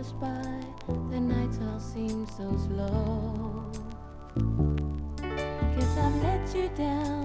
hours by, the nights all seem so slow. Guess I've let you down.